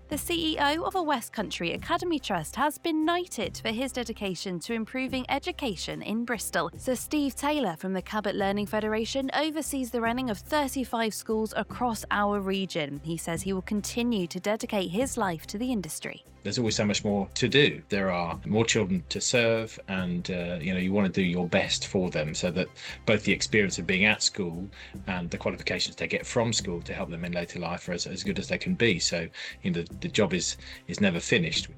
The CEO of a West Country Academy Trust has been knighted for his dedication to improving education in Bristol. Sir Steve Taylor from the Cabot Learning Federation oversees the running of 35 schools across our region. He says he will continue to dedicate his life to the industry. There's always so much more to do. There are more children to serve, and you want to do your best for them, so that both the experience of being at school and the qualifications they get from school to help them in later life are as good as they can be. So the job is never finished.